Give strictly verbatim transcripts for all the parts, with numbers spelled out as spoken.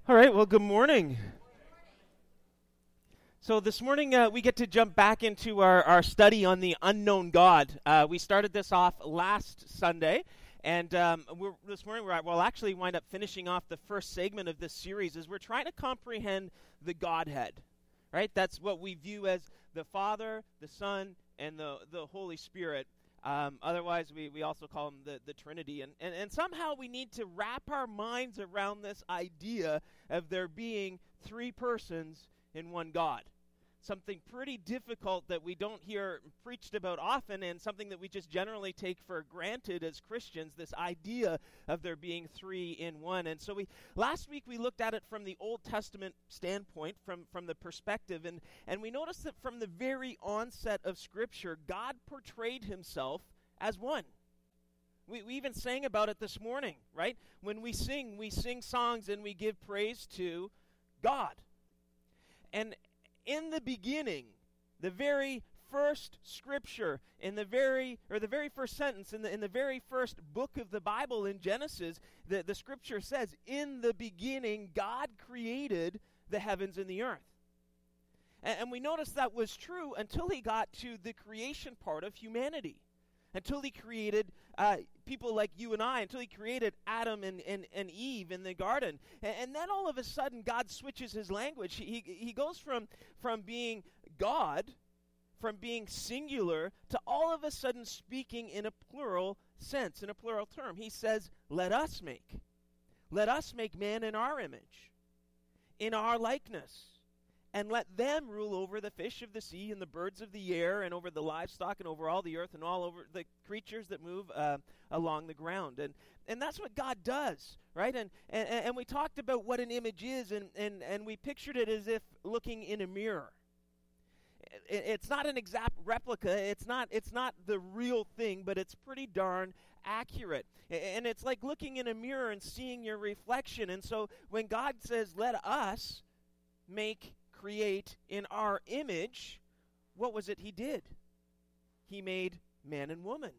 All right, well, good morning. So this morning uh, we get to jump back into our, our study on the unknown God. Uh, we started this off last Sunday, and um, we're, this morning we're, we'll actually wind up finishing off the first segment of this series as we're trying to comprehend the Godhead, right? That's what we view as the Father, the Son, and the, the Holy Spirit. Um, otherwise, we, we also call them the, the Trinity. And, and, and somehow we need to wrap our minds around this idea of there being three persons in one God. Something pretty difficult that we don't hear preached about often, and something that we just generally take for granted as Christians, this idea of there being three in one. And so we last week we looked at it from the Old Testament standpoint, from, from the perspective, and, and we noticed that from the very onset of Scripture, God portrayed himself as one. We, we even sang about it this morning, right? When we sing, we sing songs and we give praise to God. And in the beginning, the very first scripture, in the very, or the very first sentence, in the, in the very first book of the Bible in Genesis, the, the scripture says, in the beginning, God created the heavens and the earth. And, and we noticed that was true until he got to the creation part of humanity. Until he created uh, people like you and I, until he created Adam and, and, and Eve in the garden. And, and then all of a sudden, God switches his language. He, he goes from, from being God, from being singular, to all of a sudden speaking in a plural sense, in a plural term. He says, let us make. Let us make man in our image, in our likeness. And let them rule over the fish of the sea and the birds of the air and over the livestock and over all the earth and all over the creatures that move uh, along the ground. And and that's what God does, right? And and, and we talked about what an image is, and, and, and we pictured it as if looking in a mirror. It, it's not an exact replica. It's not, it's not the real thing, but it's pretty darn accurate. And it's like looking in a mirror and seeing your reflection. And so when God says, let us make create in our image, what was it he did? He made man and woman.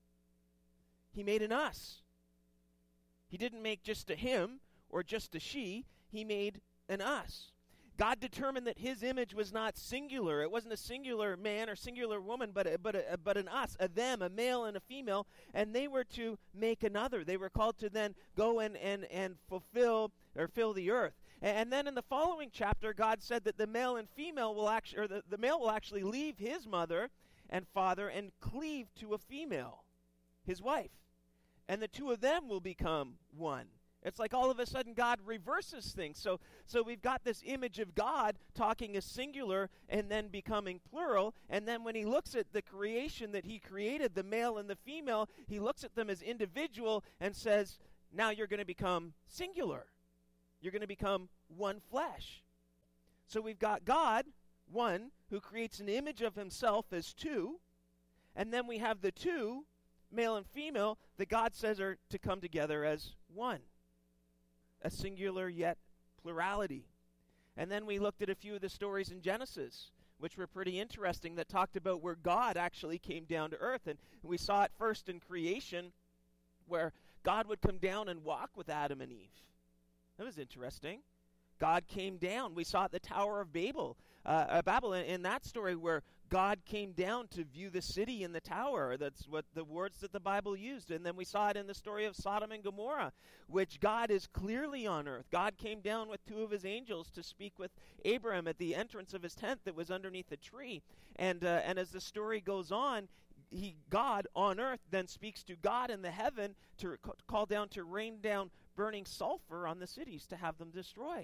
He made an us. He didn't make just a him or just a she. He made an us. God determined that his image was not singular. It wasn't a singular man or singular woman, but a, but a, but an us, a them, a male and a female, and they were to make another. They were called to then go and and and fulfill or fill the earth. And then in the following chapter, God said that the male and female will actually, or the, the male will actually leave his mother and father and cleave to a female, his wife. And the two of them will become one. It's like all of a sudden God reverses things. So, so we've got this image of God talking as singular and then becoming plural. And then when he looks at the creation that he created, the male and the female, he looks at them as individual and says, now you're going to become singular. You're going to become one flesh. So we've got God, one, who creates an image of himself as two. And then we have the two, male and female, that God says are to come together as one. A singular yet plurality. And then we looked at a few of the stories in Genesis, which were pretty interesting, that talked about where God actually came down to earth. And we saw it first in creation, where God would come down and walk with Adam and Eve. That was interesting. God came down. We saw at the Tower of Babel, uh, uh, Babel in, in that story where God came down to view the city in the tower. That's what the words that the Bible used. And then we saw it in the story of Sodom and Gomorrah, which God is clearly on earth. God came down with two of his angels to speak with Abraham at the entrance of his tent that was underneath a tree. And uh, and as the story goes on, he God on earth then speaks to God in the heaven to rec- call down to rain down burning sulfur on the cities to have them destroyed.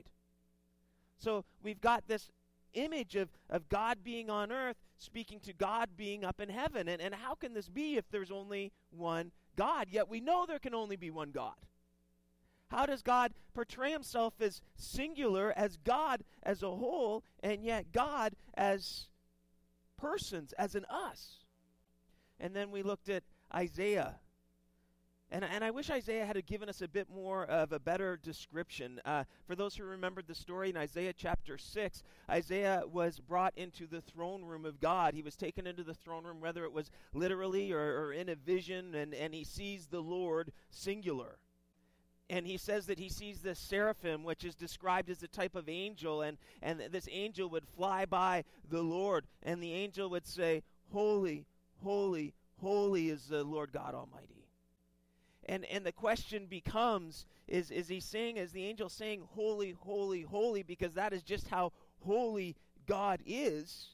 So we've got this image of, of God being on earth speaking to God being up in heaven. And, and how can this be if there's only one God? Yet we know there can only be one God. How does God portray himself as singular, as God as a whole, and yet God as persons, as an us? And then we looked at Isaiah. And, and I wish Isaiah had given us a bit more of a better description. Uh, for those who remembered the story in Isaiah chapter six, Isaiah was brought into the throne room of God. He was taken into the throne room, whether it was literally or, or in a vision, and, and he sees the Lord singular. And he says that he sees this seraphim, which is described as a type of angel, and, and this angel would fly by the Lord, and the angel would say, "Holy, holy, holy is the Lord God Almighty." And and the question becomes, is, is he saying, is the angel saying, "Holy, holy, holy," because that is just how holy God is?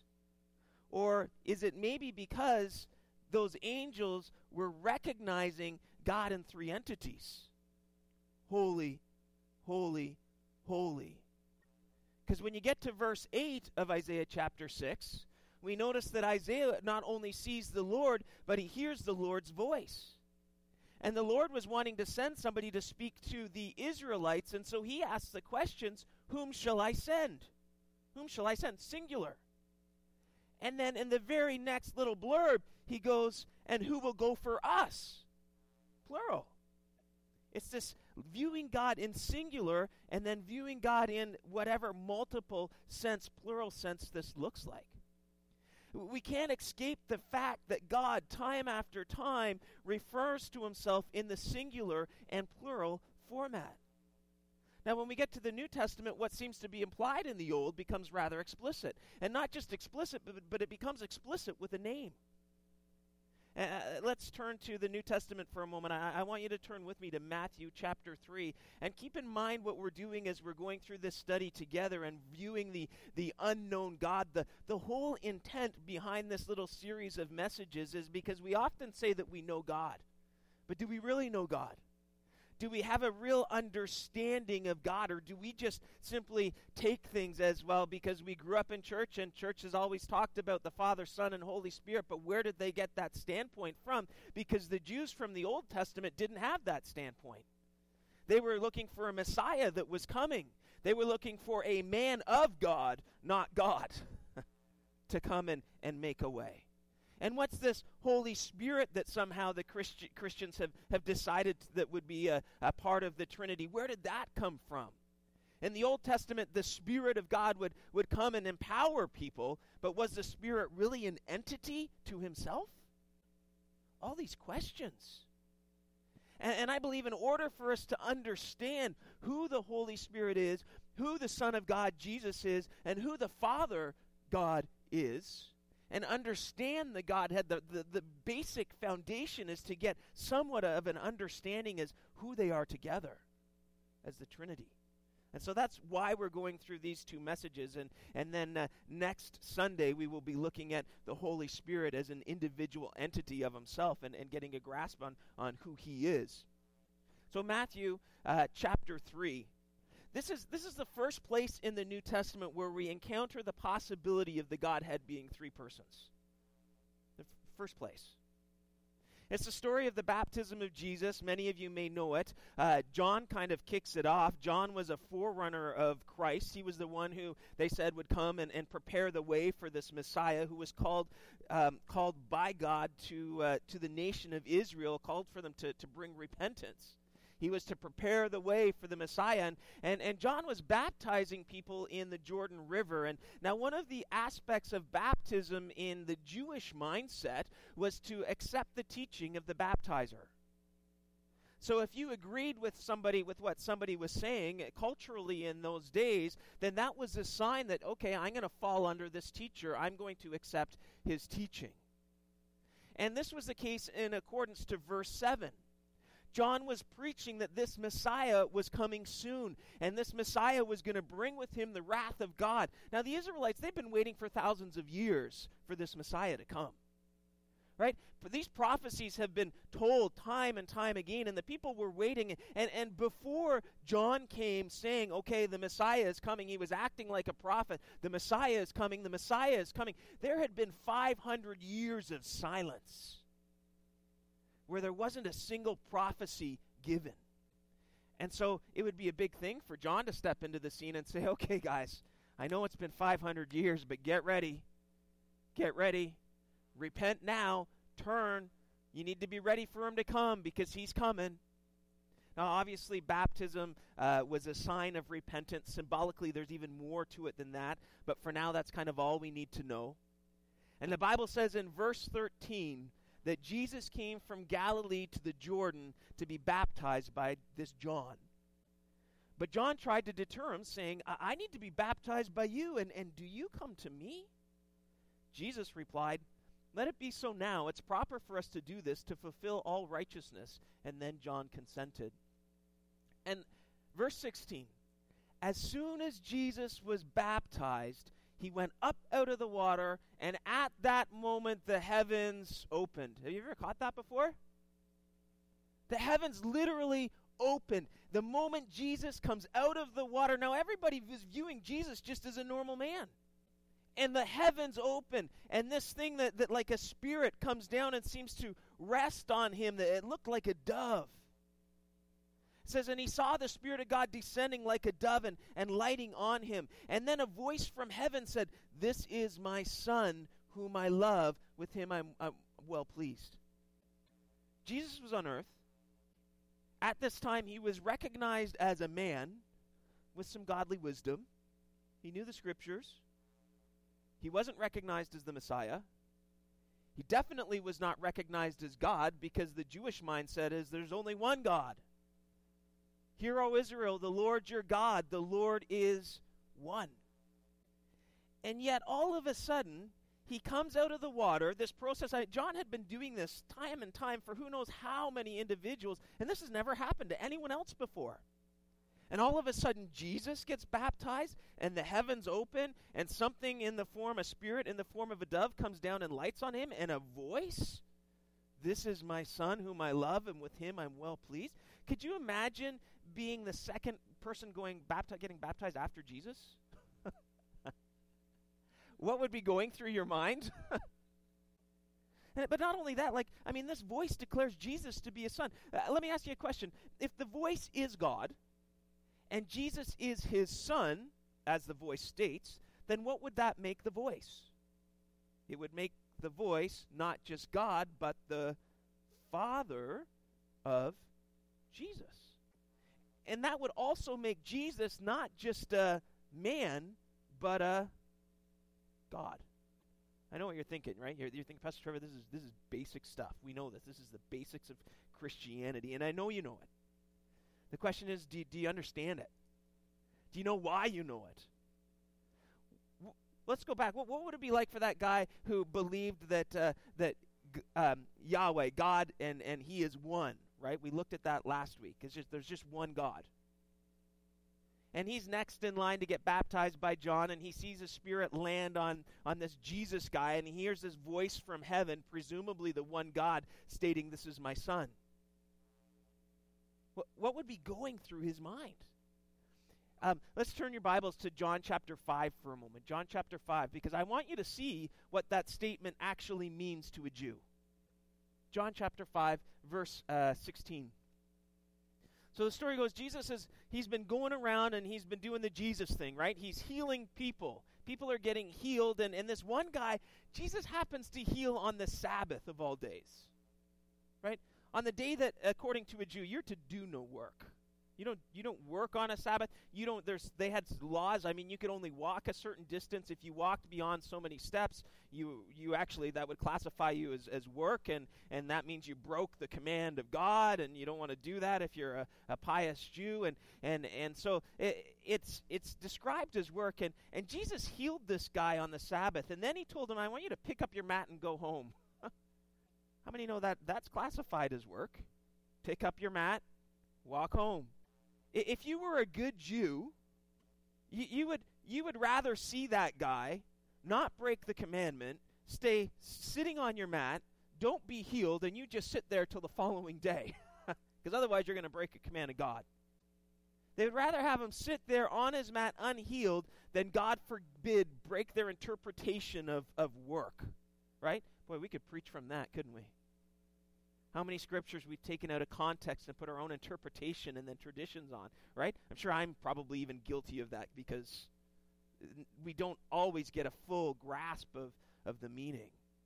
Or is it maybe because those angels were recognizing God in three entities? Holy, holy, holy. Because when you get to verse eight of Isaiah chapter six, we notice that Isaiah not only sees the Lord, but he hears the Lord's voice. And the Lord was wanting to send somebody to speak to the Israelites, and so he asks the questions, "Whom shall I send? Whom shall I send?" Singular. And then in the very next little blurb, he goes, "And who will go for us?" Plural. It's this viewing God in singular and then viewing God in whatever multiple sense, plural sense this looks like. We can't escape the fact that God, time after time, refers to himself in the singular and plural format. Now, when we get to the New Testament, what seems to be implied in the Old becomes rather explicit. And not just explicit, but, but it becomes explicit with a name. Uh, let's turn to the New Testament for a moment. I, I want you to turn with me to Matthew chapter three. And keep in mind what we're doing as we're going through this study together and viewing the, the unknown God. The, the whole intent behind this little series of messages is because we often say that we know God. But do we really know God? Do we have a real understanding of God, or do we just simply take things as, well, because we grew up in church and church has always talked about the Father, Son, and Holy Spirit, but where did they get that standpoint from? Because the Jews from the Old Testament didn't have that standpoint. They were looking for a Messiah that was coming. They were looking for a man of God, not God, to come and, and make a way. And what's this Holy Spirit that somehow the Christi- Christians have, have decided that would be a, a part of the Trinity? Where did that come from? In the Old Testament, the Spirit of God would, would come and empower people, but was the Spirit really an entity to himself? All these questions. And, and I believe in order for us to understand who the Holy Spirit is, who the Son of God, Jesus, is, and who the Father, God, is, and understand the Godhead, the, the, the basic foundation is to get somewhat of an understanding as who they are together as the Trinity. And so that's why we're going through these two messages. And, and then uh, next Sunday we will be looking at the Holy Spirit as an individual entity of himself and, and getting a grasp on, on who he is. So Matthew uh, chapter three. This is this is the first place in the New Testament where we encounter the possibility of the Godhead being three persons. The f- first place. It's the story of the baptism of Jesus. Many of you may know it. Uh, John kind of kicks it off. John was a forerunner of Christ. He was the one who they said would come and, and prepare the way for this Messiah who was called um, called by God to uh, to the nation of Israel, called for them to, to bring repentance. He was to prepare the way for the Messiah. And, and, and John was baptizing people in the Jordan River. And now one of the aspects of baptism in the Jewish mindset was to accept the teaching of the baptizer. So if you agreed with somebody, with what somebody was saying culturally in those days, then that was a sign that, okay, I'm going to fall under this teacher. I'm going to accept his teaching. And this was the case in accordance to verse seven. John was preaching that this Messiah was coming soon, and this Messiah was going to bring with him the wrath of God. Now, the Israelites, they've been waiting for thousands of years for this Messiah to come, right? But these prophecies have been told time and time again, and the people were waiting. And, and before John came saying, okay, the Messiah is coming, he was acting like a prophet. The Messiah is coming, the Messiah is coming. There had been five hundred years of silence, where there wasn't a single prophecy given. And so it would be a big thing for John to step into the scene and say, okay, guys, I know it's been five hundred years, but get ready. Get ready. Repent now. Turn. You need to be ready for him to come because he's coming. Now, obviously, baptism uh, was a sign of repentance. Symbolically, there's even more to it than that. But for now, that's kind of all we need to know. And the Bible says in verse thirteen that Jesus came from Galilee to the Jordan to be baptized by this John. But John tried to deter him, saying, I, I need to be baptized by you, and, and do you come to me? Jesus replied, let it be so now. It's proper for us to do this to fulfill all righteousness. And then John consented. And verse sixteen, as soon as Jesus was baptized, he went up out of the water, and at that moment the heavens opened. Have you ever caught that before? The heavens literally opened. The moment Jesus comes out of the water, now everybody was viewing Jesus just as a normal man. And the heavens open, and this thing that, that like a spirit comes down and seems to rest on him, that it looked like a dove. It says, and he saw the Spirit of God descending like a dove and, and lighting on him. And then a voice from heaven said, this is my Son, whom I love. With him I'm, I'm well pleased. Jesus was on earth. At this time, he was recognized as a man with some godly wisdom. He knew the Scriptures. He wasn't recognized as the Messiah. He definitely was not recognized as God, because the Jewish mindset is there's only one God. Hear, O Israel, the Lord your God, the Lord is one. And yet, all of a sudden, he comes out of the water. This process, I, John had been doing this time and time for who knows how many individuals, and this has never happened to anyone else before. And all of a sudden, Jesus gets baptized, and the heavens open, and something in the form, a spirit in the form of a dove comes down and lights on him, and a voice, this is my Son whom I love, and with him I'm well pleased. Could you imagine being the second person going bapti- getting baptized after Jesus? What would be going through your mind? And, but not only that, like, I mean, this voice declares Jesus to be a son. Uh, let me ask you a question. If the voice is God, and Jesus is his Son, as the voice states, then what would that make the voice? It would make the voice not just God, but the Father of Jesus. And that would also make Jesus not just a man, but a God. I know what you're thinking, right? You're, you're thinking, Pastor Trevor, this is this is basic stuff. We know this. This is the basics of Christianity, and I know you know it. The question is, do, do you understand it? Do you know why you know it? W- let's go back. What, what would it be like for that guy who believed that uh, that g- um, Yahweh, God, and, and he is one, right? We looked at that last week. It's just there's just one God. And he's next in line to get baptized by John, and he sees a spirit land on, on this Jesus guy, and he hears this voice from heaven, presumably the one God, stating, this is my Son. What, what would be going through his mind? Um, let's turn your Bibles to John chapter five for a moment. John chapter five, because I want you to see what that statement actually means to a Jew. John chapter five, verse uh, sixteen. So the story goes, Jesus is, he's been going around and he's been doing the Jesus thing, right? He's healing people. People are getting healed, and, and this one guy, Jesus happens to heal on the Sabbath of all days, right? On the day that, according to a Jew, you're to do no work. You don't you don't work on a Sabbath. You don't there's they had laws. I mean, you could only walk a certain distance. If you walked beyond so many steps, you you actually that would classify you as, as work, and, and that means you broke the command of God, and you don't want to do that if you're a, a pious Jew, and and, and so it, it's it's described as work, and, and Jesus healed this guy on the Sabbath, and then he told him, I want you to pick up your mat and go home. How many know that that's classified as work? Pick up your mat, walk home. If you were a good Jew, you, you would you would rather see that guy not break the commandment, stay sitting on your mat, don't be healed, and you just sit there till the following day. Because otherwise you're going to break a command of God. They would rather have him sit there on his mat unhealed than, God forbid, break their interpretation of, of work. Right? Boy, we could preach from that, couldn't we? How many scriptures we've taken out of context and put our own interpretation and then traditions on, right? I'm sure I'm probably even guilty of that, because we don't always get a full grasp of, of the meaning.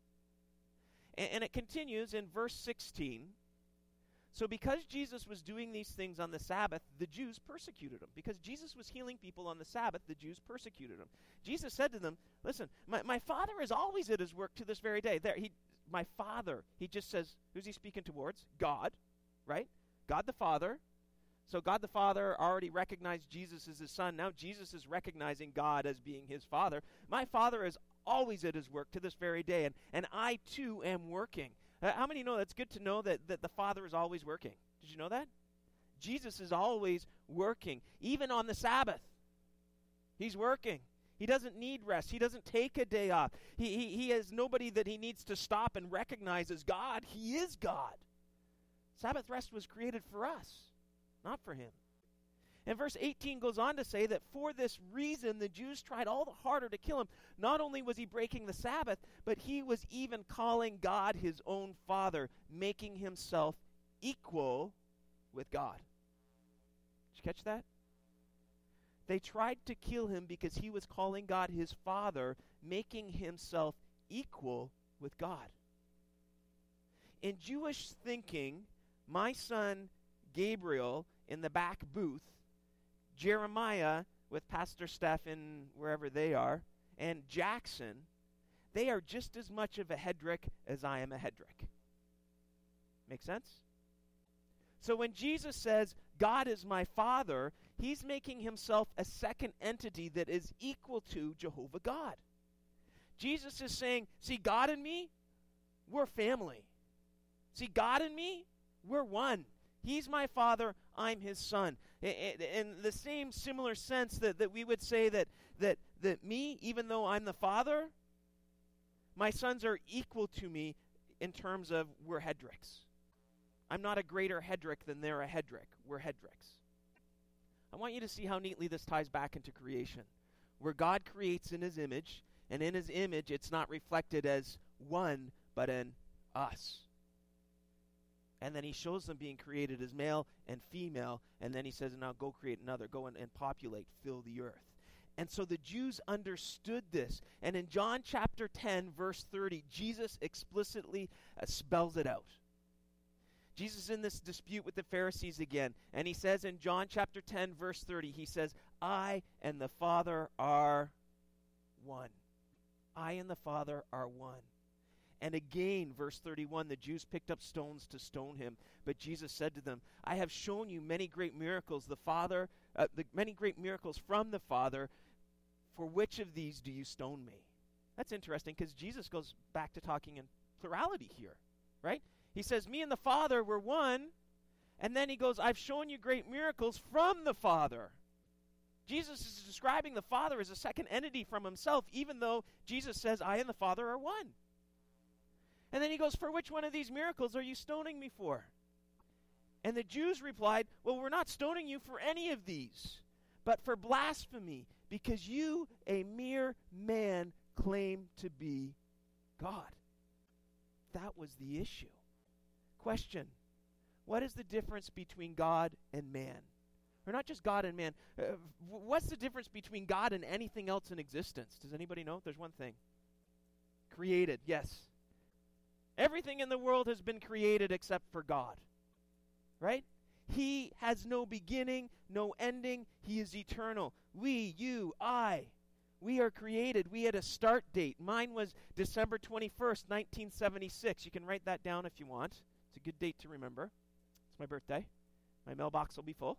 And, and it continues in verse sixteen. So because Jesus was doing these things on the Sabbath, the Jews persecuted him. Because Jesus was healing people on the Sabbath, the Jews persecuted him. Jesus said to them, listen, my, my Father is always at his work to this very day. There, he my Father. He just says, who's he speaking towards? God, right? God the Father. So God the Father already recognized Jesus as his Son. Now Jesus is recognizing God as being his Father. My Father is always at his work to this very day, and, and I too am working. Uh, how many know that's good to know that, that the Father is always working? Did you know that? Jesus is always working, even on the Sabbath. He's working. He doesn't need rest. He doesn't take a day off. He, he, he has nobody that he needs to stop and recognize as God. He is God. Sabbath rest was created for us, not for him. And verse eighteen goes on to say that for this reason the Jews tried all the harder to kill him. Not only was he breaking the Sabbath, but he was even calling God his own Father, making himself equal with God. Did you catch that? They tried to kill him because he was calling God his Father, making himself equal with God. In Jewish thinking, my son Gabriel in the back booth, Jeremiah with Pastor Steph in wherever they are, and Jackson, they are just as much of a Hedrick as I am a Hedrick. Make sense? So when Jesus says, God is my Father, he's making himself a second entity that is equal to Jehovah God. Jesus is saying, see, God and me, we're family. See, God and me, we're one. He's my Father, I'm his Son. In the same similar sense that, that we would say that, that, that me, even though I'm the Father, my sons are equal to me in terms of we're Hedricks. I'm not a greater Hedrick than they're a Hedrick. We're Hedricks. I want you to see how neatly this ties back into creation, where God creates in his image, and in his image it's not reflected as one, but in us. And then he shows them being created as male and female, and then he says, now go create another, go and, and populate, fill the earth. And so the Jews understood this. And in John chapter ten, verse thirty, Jesus explicitly uh, spells it out. Jesus is in this dispute with the Pharisees again, and he says in John chapter ten, verse thirty, he says, I and the Father are one. I and the Father are one. And again, verse thirty-one, the Jews picked up stones to stone him. But Jesus said to them, I have shown you many great miracles, the Father, uh, the many great miracles from the Father. For which of these do you stone me? That's interesting because Jesus goes back to talking in plurality here, right? He says, me and the Father were one. And then he goes, I've shown you great miracles from the Father. Jesus is describing the Father as a second entity from himself, even though Jesus says, I and the Father are one. And then he goes, for which one of these miracles are you stoning me for? And the Jews replied, well, we're not stoning you for any of these, but for blasphemy, because you, a mere man, claim to be God. That was the issue. Question, what is the difference between God and man? Or not just God and man. Uh, what's the difference between God and anything else in existence? Does anybody know? There's one thing. Created, yes. Everything in the world has been created except for God. Right? He has no beginning, no ending. He is eternal. We, you, I, we are created. We had a start date. Mine was December twenty-first, nineteen seventy-six. You can write that down if you want. It's a good date to remember. It's my birthday. My mailbox will be full.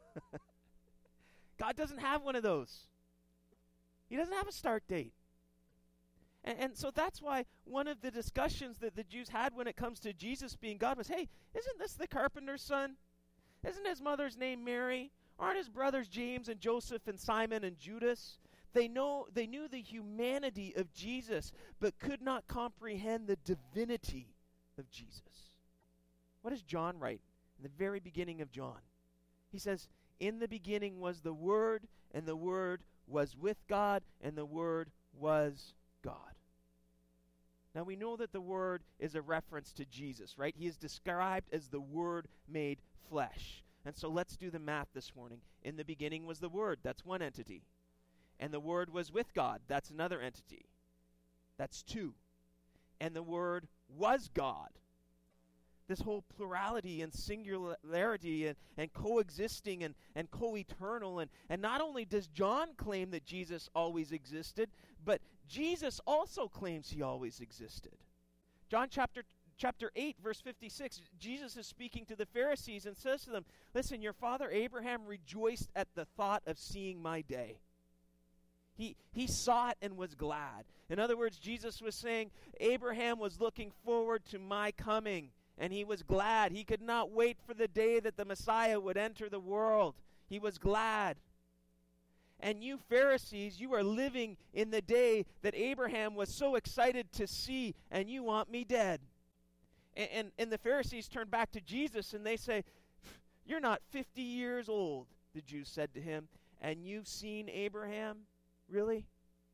God doesn't have one of those. He doesn't have a start date. And, and so that's why one of the discussions that the Jews had when it comes to Jesus being God was, hey, isn't this the carpenter's son? Isn't his mother's name Mary? Aren't his brothers James and Joseph and Simon and Judas? They know they knew the humanity of Jesus, but could not comprehend the divinity of Jesus. What does John write in the very beginning of John? He says, in the beginning was the Word, and the Word was with God, and the Word was God. Now we know that the Word is a reference to Jesus, right? He is described as the Word made flesh. And so let's do the math this morning. In the beginning was the Word. That's one entity. And the Word was with God. That's another entity. That's two. And the Word was God. This whole plurality and singularity and, and coexisting and, and co-eternal. And, and not only does John claim that Jesus always existed, but Jesus also claims he always existed. John chapter chapter eight, verse fifty-six, Jesus is speaking to the Pharisees and says to them, listen, your father Abraham rejoiced at the thought of seeing my day. He, he saw it and was glad. In other words, Jesus was saying, Abraham was looking forward to my coming, and he was glad. He could not wait for the day that the Messiah would enter the world. He was glad. And you Pharisees, you are living in the day that Abraham was so excited to see, and you want me dead. And, and, and the Pharisees turn back to Jesus, and they say, you're not fifty years old, the Jews said to him, and you've seen Abraham? Really?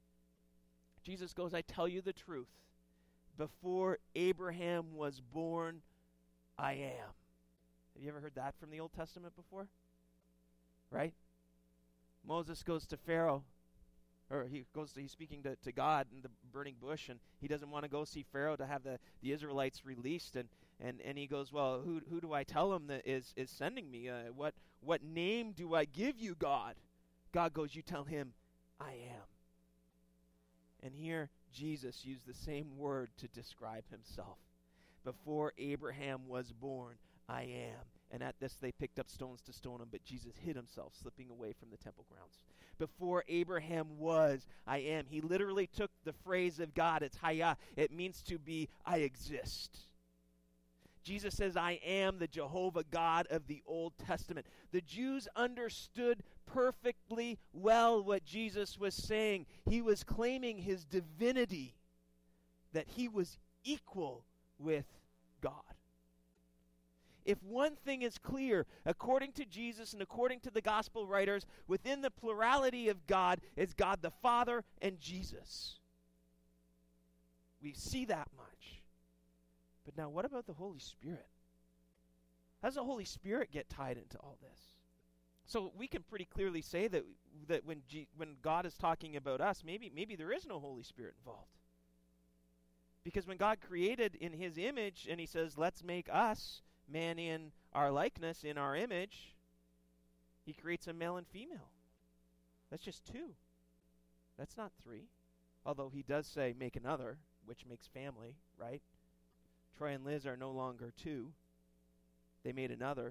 Jesus goes, I tell you the truth. Before Abraham was born, I am. Have you ever heard that from the Old Testament before? Right? Moses goes to Pharaoh, or he goes to, he's speaking to, to God in the burning bush, and he doesn't want to go see Pharaoh to have the, the Israelites released, and, and, and he goes, well, who who do I tell him that is, is sending me? Uh, what what name do I give you, God? God goes, you tell him, I am. And here Jesus used the same word to describe himself. Before Abraham was born, I am. And at this they picked up stones to stone him, but Jesus hid himself, slipping away from the temple grounds. Before Abraham was, I am. He literally took the phrase of God. It's Hayah. It means to be, I exist. Jesus says, I am the Jehovah God of the Old Testament. The Jews understood perfectly well what Jesus was saying. He was claiming his divinity, that he was equal with God. If one thing is clear, according to Jesus and according to the gospel writers, within the plurality of God is God the Father and Jesus. We see that much. But now what about the Holy Spirit? How does the Holy Spirit get tied into all this? So we can pretty clearly say that that when G, when God is talking about us, maybe maybe there is no Holy Spirit involved. Because when God created in his image and he says, let's make us man in our likeness, in our image, he creates a male and female. That's just two. That's not three. Although he does say make another, which makes family, right? Troy and Liz are no longer two. They made another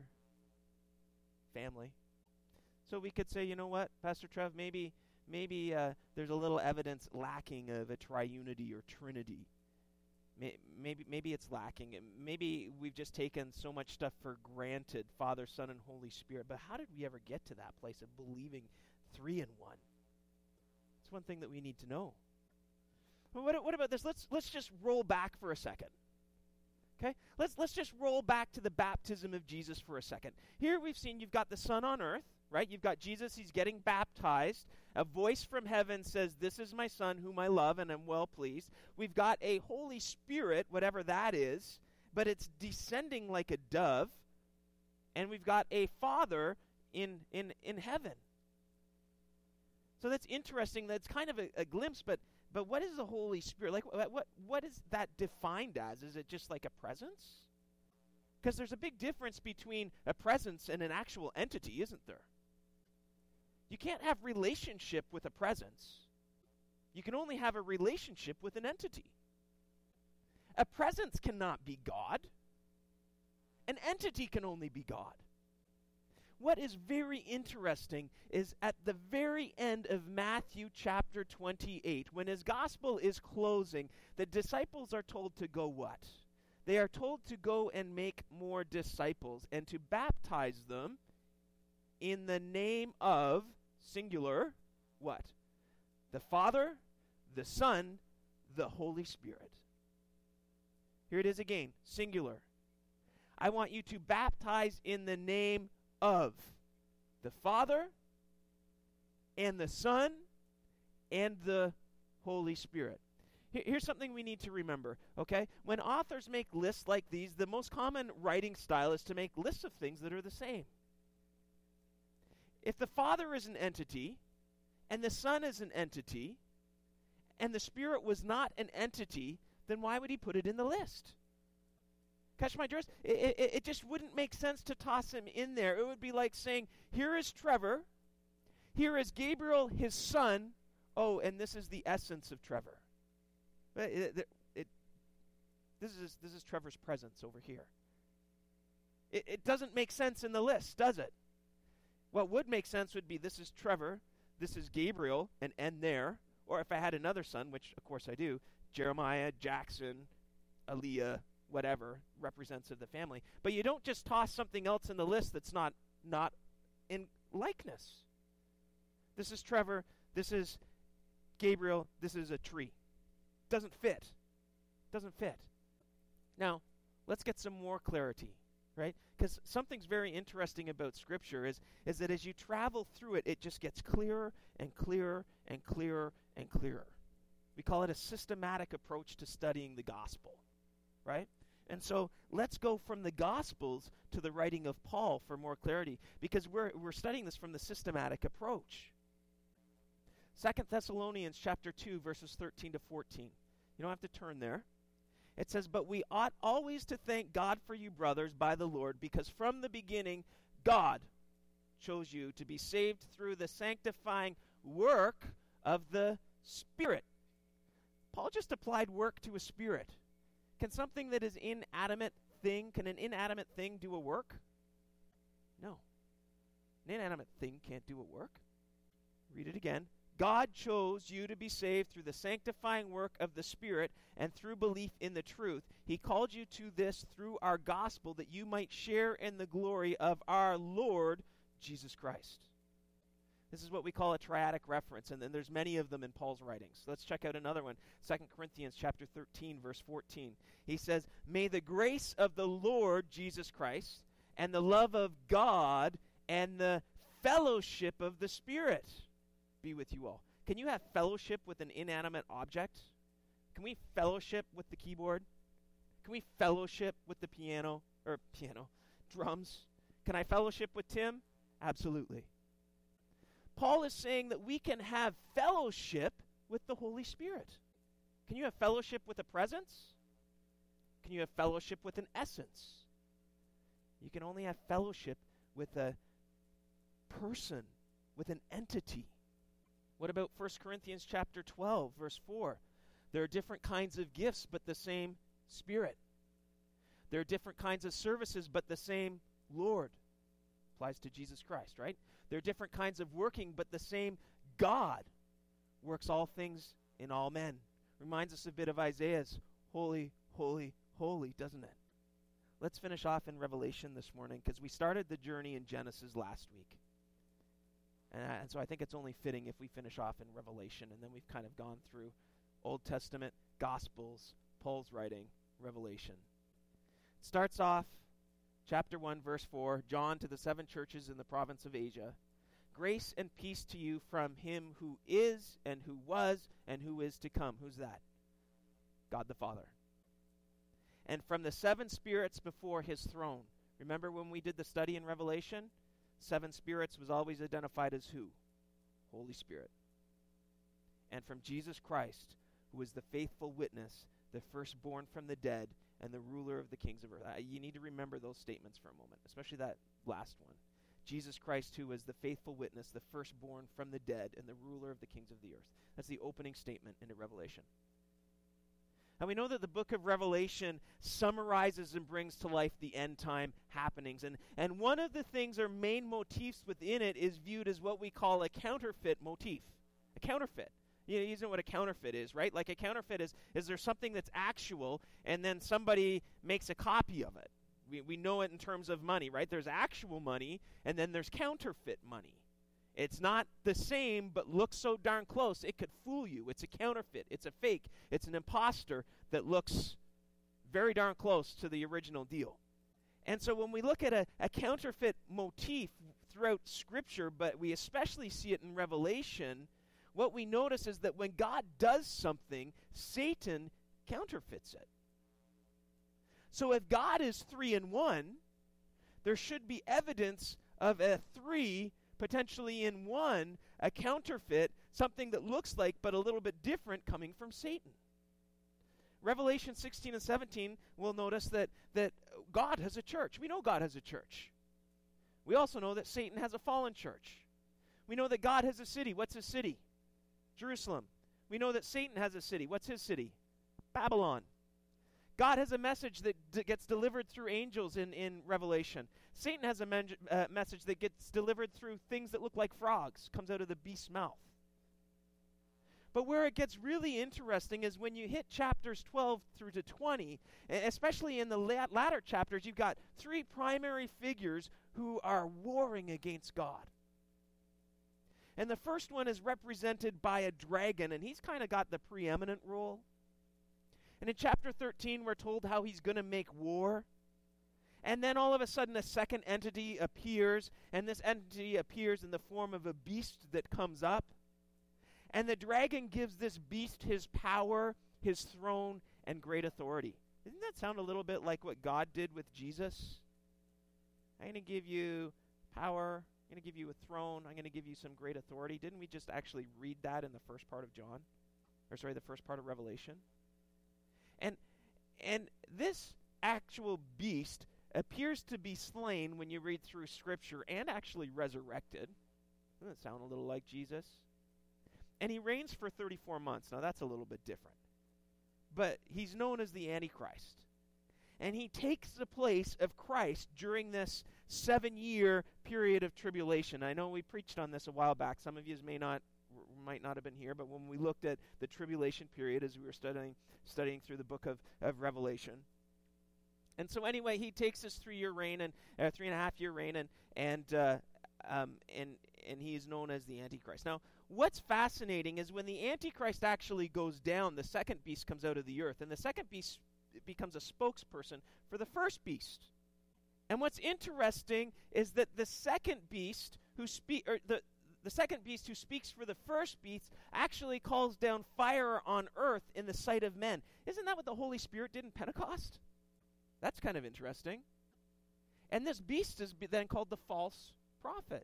family. So we could say, you know what, Pastor Trev, maybe maybe uh, there's a little evidence lacking of a triunity or trinity. May, maybe maybe it's lacking. Maybe we've just taken so much stuff for granted, Father, Son, and Holy Spirit. But how did we ever get to that place of believing three in one? It's one thing that we need to know. Well, what, what about this? Let's let's just roll back for a second. Okay? Let's let's just roll back to the baptism of Jesus for a second. Here we've seen you've got the Son on earth, right? You've got Jesus, he's getting baptized. A voice from heaven says, this is my Son whom I love and am well pleased. We've got a Holy Spirit, whatever that is, but it's descending like a dove. And we've got a Father in in, in heaven. So that's interesting. That's kind of a, a glimpse, but But what is the Holy Spirit? Like, what, what what is that defined as? Is it just like a presence? Because there's a big difference between a presence and an actual entity, isn't there? You can't have relationship with a presence. You can only have a relationship with an entity. A presence cannot be God. An entity can only be God. What is very interesting is at the very end of Matthew chapter twenty-eight, when his gospel is closing, the disciples are told to go what? They are told to go and make more disciples and to baptize them in the name of, singular, what? The Father, the Son, the Holy Spirit. Here it is again, singular. I want you to baptize in the name of the Father and the Son and the Holy Spirit. Here's something we need to remember, okay? When authors make lists like these, the most common writing style is to make lists of things that are the same. If the Father is an entity, and the Son is an entity, and the Spirit was not an entity, then why would he put it in the list? Catch my drift? It, it, it just wouldn't make sense to toss him in there. It would be like saying, here is Trevor, here is Gabriel, his son, oh, and this is the essence of Trevor. It, it, it, This is this is Trevor's presence over here. It, it doesn't make sense in the list, does it? What would make sense would be this is Trevor, this is Gabriel, and end there. Or if I had another son, which of course I do, Jeremiah, Jackson, Aaliyah, whatever, represents of the family. But you don't just toss something else in the list that's not not in likeness. This is Trevor, this is Gabriel, this is a tree. Doesn't fit. Doesn't fit. Now, let's get some more clarity, right? Because something's very interesting about Scripture is, is that as you travel through it, it just gets clearer and clearer and clearer and clearer. We call it a systematic approach to studying the gospel, right? And so let's go from the Gospels to the writing of Paul for more clarity, because we're we're studying this from the systematic approach. Second Thessalonians chapter two, verses thirteen to fourteen. You don't have to turn there. It says, "But we ought always to thank God for you, brothers, by the Lord, because from the beginning God chose you to be saved through the sanctifying work of the Spirit." Paul just applied work to a spirit. Can something that is inanimate thing, can an inanimate thing do a work? No. An inanimate thing can't do a work. Read it again. "God chose you to be saved through the sanctifying work of the Spirit and through belief in the truth. He called you to this through our gospel, that you might share in the glory of our Lord Jesus Christ." This is what we call a triadic reference, and then there's many of them in Paul's writings. Let's check out another one. Second Corinthians chapter thirteen, verse fourteen. He says, "May the grace of the Lord Jesus Christ and the love of God and the fellowship of the Spirit be with you all." Can you have fellowship with an inanimate object? Can we fellowship with the keyboard? Can we fellowship with the piano, or piano, drums? Can I fellowship with Tim? Absolutely. Paul is saying that we can have fellowship with the Holy Spirit. Can you have fellowship with a presence? Can you have fellowship with an essence? You can only have fellowship with a person, with an entity. What about First Corinthians chapter twelve, verse four? There are different kinds of gifts, but the same Spirit. There are different kinds of services, but the same Lord. Applies to Jesus Christ, right? There are different kinds of working, but the same God works all things in all men. Reminds us a bit of Isaiah's holy, holy, holy, doesn't it? Let's finish off in Revelation this morning, because we started the journey in Genesis last week. And, uh, and so I think it's only fitting if we finish off in Revelation, and then we've kind of gone through Old Testament, Gospels, Paul's writing, Revelation. It starts off chapter one, verse four, John to the seven churches in the province of Asia. Grace and peace to you from him who is, and who was, and who is to come. Who's that? God the Father. And from the seven spirits before his throne. Remember when we did the study in Revelation? Seven spirits was always identified as who? Holy Spirit. And from Jesus Christ, who is the faithful witness, the firstborn from the dead, and the ruler of the kings of earth. Uh, you need to remember those statements for a moment, especially that last one. Jesus Christ, who is the faithful witness, the firstborn from the dead, and the ruler of the kings of the earth. That's the opening statement into Revelation. And we know that the book of Revelation summarizes and brings to life the end time happenings. And, and one of the things, or main motifs within it, is viewed as what we call a counterfeit motif. A counterfeit. You know, you know what a counterfeit is, right? Like a counterfeit is, is there something that's actual, and then somebody makes a copy of it. We, we know it in terms of money, right? There's actual money, and then there's counterfeit money. It's not the same, but looks so darn close, it could fool you. It's a counterfeit. It's a fake. It's an imposter that looks very darn close to the original deal. And so when we look at a, a counterfeit motif throughout Scripture, but we especially see it in Revelation, what we notice is that when God does something, Satan counterfeits it. So if God is three in one, there should be evidence of a three potentially in one, a counterfeit, something that looks like but a little bit different coming from Satan. Revelation sixteen and seventeen, we'll notice that, that God has a church. We know God has a church. We also know that Satan has a fallen church. We know that God has a city. What's his city? Jerusalem. We know that Satan has a city. What's his city? Babylon. God has a message that d- gets delivered through angels in, in Revelation. Satan has a men- uh, message that gets delivered through things that look like frogs, comes out of the beast's mouth. But where it gets really interesting is when you hit chapters twelve through to twenty, especially in the la- latter chapters, you've got three primary figures who are warring against God. And the first one is represented by a dragon, and he's kind of got the preeminent role. And in chapter thirteen, we're told how he's going to make war. And then all of a sudden, a second entity appears, and this entity appears in the form of a beast that comes up. And the dragon gives this beast his power, his throne, and great authority. Doesn't that sound a little bit like what God did with Jesus? I'm going to give you power. I'm going to give you a throne. I'm going to give you some great authority. Didn't we just actually read that in the first part of John? Or sorry, the first part of Revelation? And and this actual beast appears to be slain when you read through Scripture and actually resurrected. Doesn't that sound a little like Jesus? And he reigns for thirty-four months. Now that's a little bit different. But he's known as the Antichrist. And he takes the place of Christ during this seven-year period of tribulation. I know we preached on this a while back. Some of you may not, might not have been here, but when we looked at the tribulation period as we were studying studying through the book of, of Revelation. And so anyway, he takes this three-year reign and uh, three and a half year reign, and and uh, um, and and he is known as the Antichrist. Now, what's fascinating is when the Antichrist actually goes down, the second beast comes out of the earth, and the second beast becomes a spokesperson for the first beast. And what's interesting is that the second beast who speak or the the second beast who speaks for the first beast actually calls down fire on earth in the sight of men. Isn't that what the Holy Spirit did in Pentecost? That's kind of interesting. And this beast is then called the false prophet.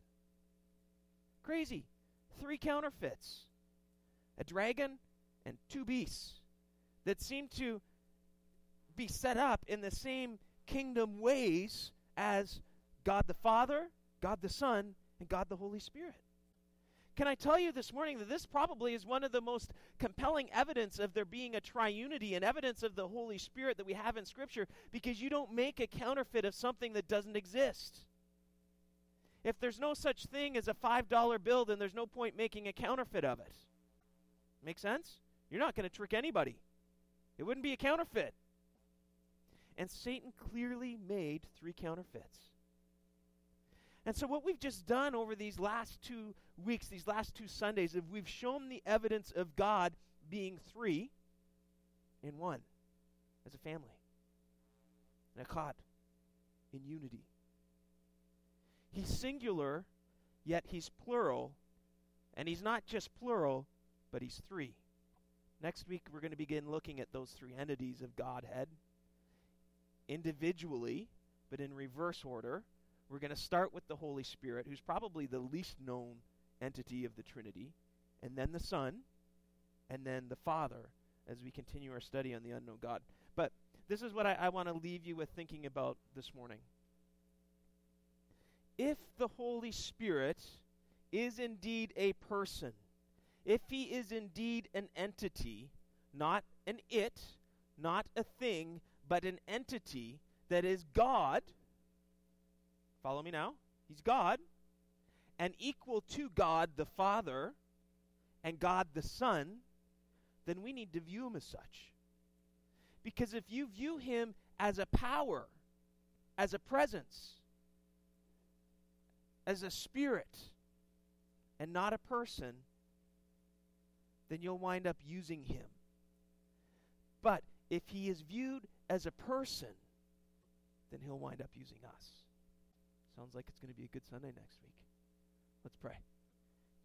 Crazy. Three counterfeits. A dragon and two beasts that seem to be set up in the same kingdom ways as God the Father, God the Son, and God the Holy Spirit. Can I tell you this morning that this probably is one of the most compelling evidence of there being a triunity and evidence of the Holy Spirit that we have in Scripture, because you don't make a counterfeit of something that doesn't exist. If there's no such thing as a five dollar bill, then there's no point making a counterfeit of it. Make sense? You're not going to trick anybody. It wouldn't be a counterfeit. And Satan clearly made three counterfeits. And so what we've just done over these last two weeks, these last two Sundays, is we've shown the evidence of God being three in one, as a family, in echad, in unity. He's singular, yet he's plural, and he's not just plural, but he's three. Next week, we're going to begin looking at those three entities of Godhead individually, but in reverse order. We're going to start with the Holy Spirit, who's probably the least known entity of the Trinity, and then the Son, and then the Father, as we continue our study on the unknown God. But this is what I, I want to leave you with thinking about this morning. If the Holy Spirit is indeed a person, if he is indeed an entity, not an it, not a thing, but an entity that is God, follow me now, he's God, and equal to God the Father and God the Son, then we need to view him as such. Because if you view him as a power, as a presence, as a spirit, and not a person, then you'll wind up using him. But if he is viewed as a person, then he'll wind up using us. Sounds like it's going to be a good Sunday next week. Let's pray.